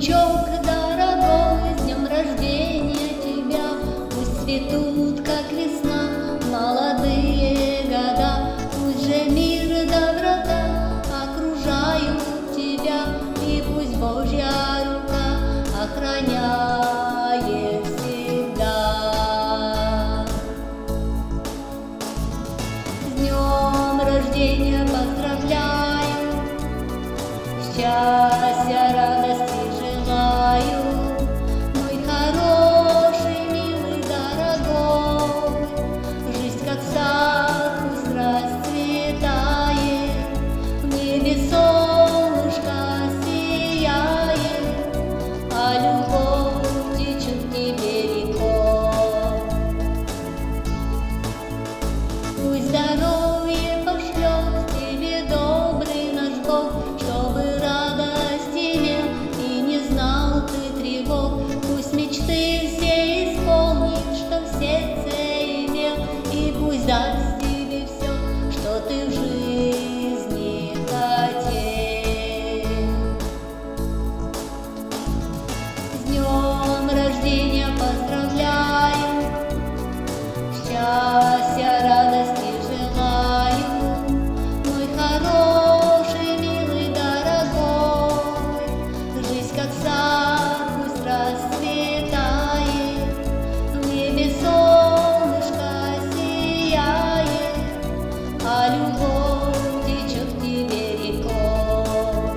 Внучок дорогой, с днем рождения тебя! Пусть цветут, как весна, молодые года. Пусть же мир доброта окружают тебя, и пусть Божья рука охраняет всегда. С днем рождения поздравляю, счастья, радости желаю, мой хороший, милый, дорогой. Жизнь как сад пусть расцветает, в небе солнышко сияет, а любовь течет к тебе рекой. Пусть здоровье пошлет тебе добрый наш Бог, чтобы радость имел и не знал ты тревог. Пусть мечты все исполнит, что в сердце имел, и пусть даст тебе все, что ты в жизни хотел. С днем рождения поздравляю, счастья, радости желаю, мой хороший, милый, дорогой. Жизнь как сад пусть расцветает, в небе солнышко сияет, а любовь течет к тебе рекой.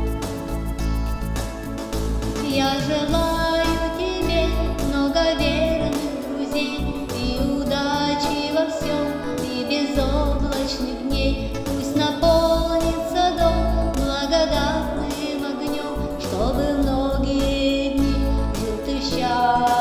Я желаю тебе много верных друзей и удачи во всем, и безоблачных дней. Пусть наполнится дом благодатным огнем, чтобы многие дни жил ты счастлив.